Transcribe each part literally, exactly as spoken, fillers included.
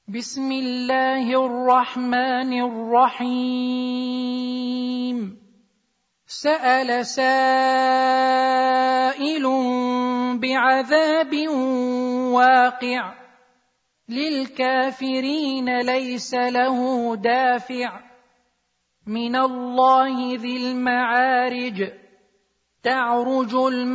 بسم الله الرحمن الرحيم. سأل سائل بعذاب واقع للكافرين ليس له دافع من الله ذي المعارج. تعرج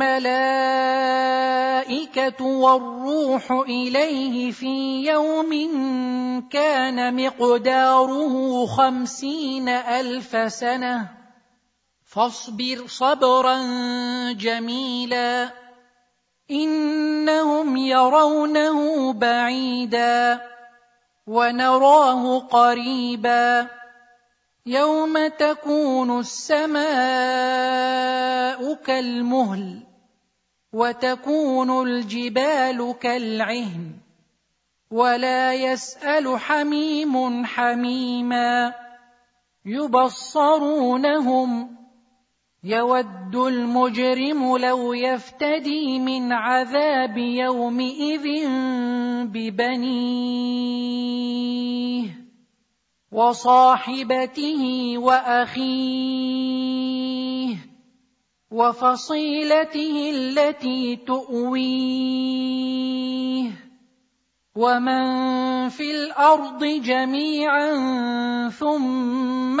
الملائكة والروح إليه في يوم كان مقداره خمسين ألف سنة فاصبر صبرا جميلا إنهم يرونه بعيدا ونراه قريبا يوم تكون السماء كالمهل وتكون الجبال كالعهن ولا يسأل حميم حميما يبصرونهم يود المجرم لو يفتدي من عذاب يومئذ ببنيه وصاحبته وأخيه وفصيلته التي تؤويه ومن في الأرض جميعا ثم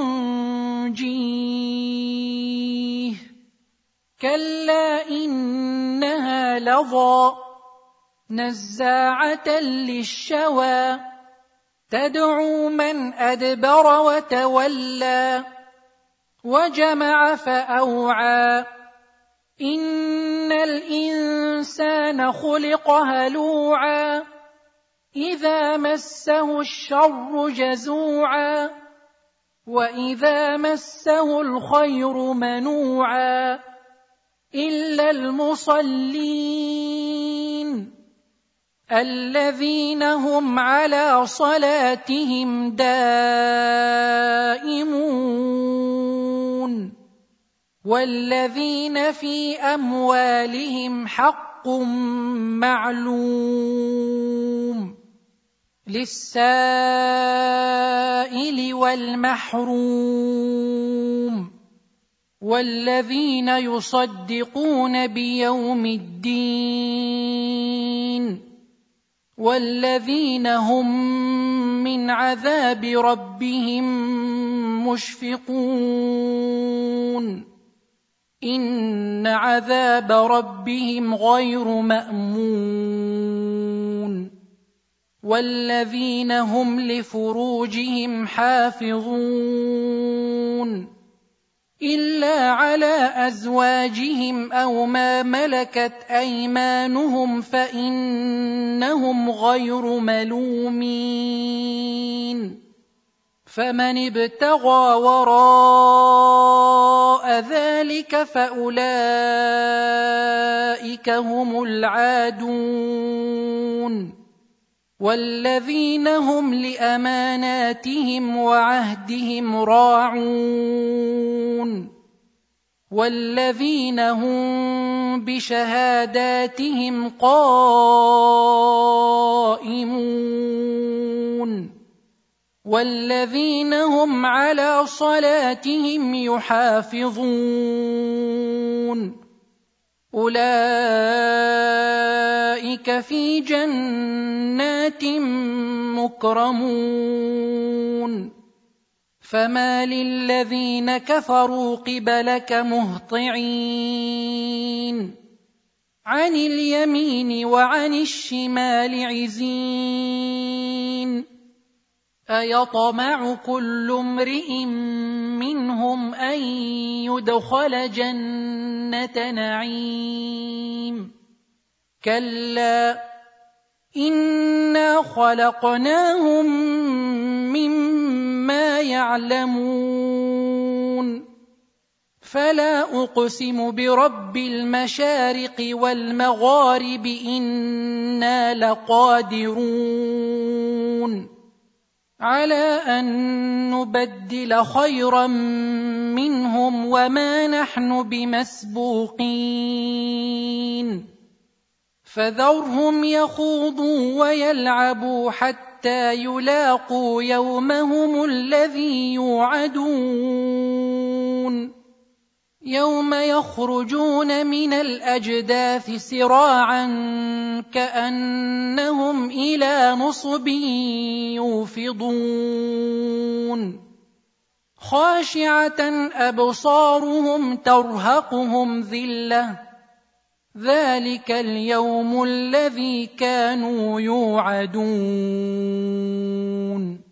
ينجيه كلا إنها لظى نزاعة للشوى تدعو من أدبر وتولى وجمع فأوعى إن الإنسان خلق هلوعا إذا مسه الشر جزوعا وإذا مسه الخير منوعا إلا المصلين الذين هم على صلاتهم دائمون والذين في أموالهم حق معلوم للسائل والمحروم والذين يصدقون بيوم الدين والذين هم من عذاب ربهم مشفقون إن عذاب ربهم غير مأمون والذين هم لفروجهم حافظون إلا على أزواجهم أو ما ملكت أيمانهم فإنهم غير ملومين فمن ابتغى وراء ذلك فأولئك هم العادون والذين هم لأماناتهم وعهدهم راعون والذين هم بشهاداتهم قائمون والذين هم على صلاتهم يحافظون أولئك في جنات مكرمون فما للذين كفروا قبلك مهطعين عن اليمين وعن الشمال عزين أيطمع كل امرئ منهم أن يدخل جنة نعيم كلا إنا خلقناهم مما يعلمون فلا أقسم برب المشارق والمغارب إنا لقادرون على أن نبدل خيرا منهم وما نحن بمسبوقين فذرهم يخوضوا ويلعبوا حتى حتى يلاقوا يومهم الذي يوعدون يوم يخرجون من الأجداث سراعا كأنهم إلى نصب يوفضون خاشعة أبصارهم ترهقهم ذلة ذلك اليوم الذي كانوا يوعدون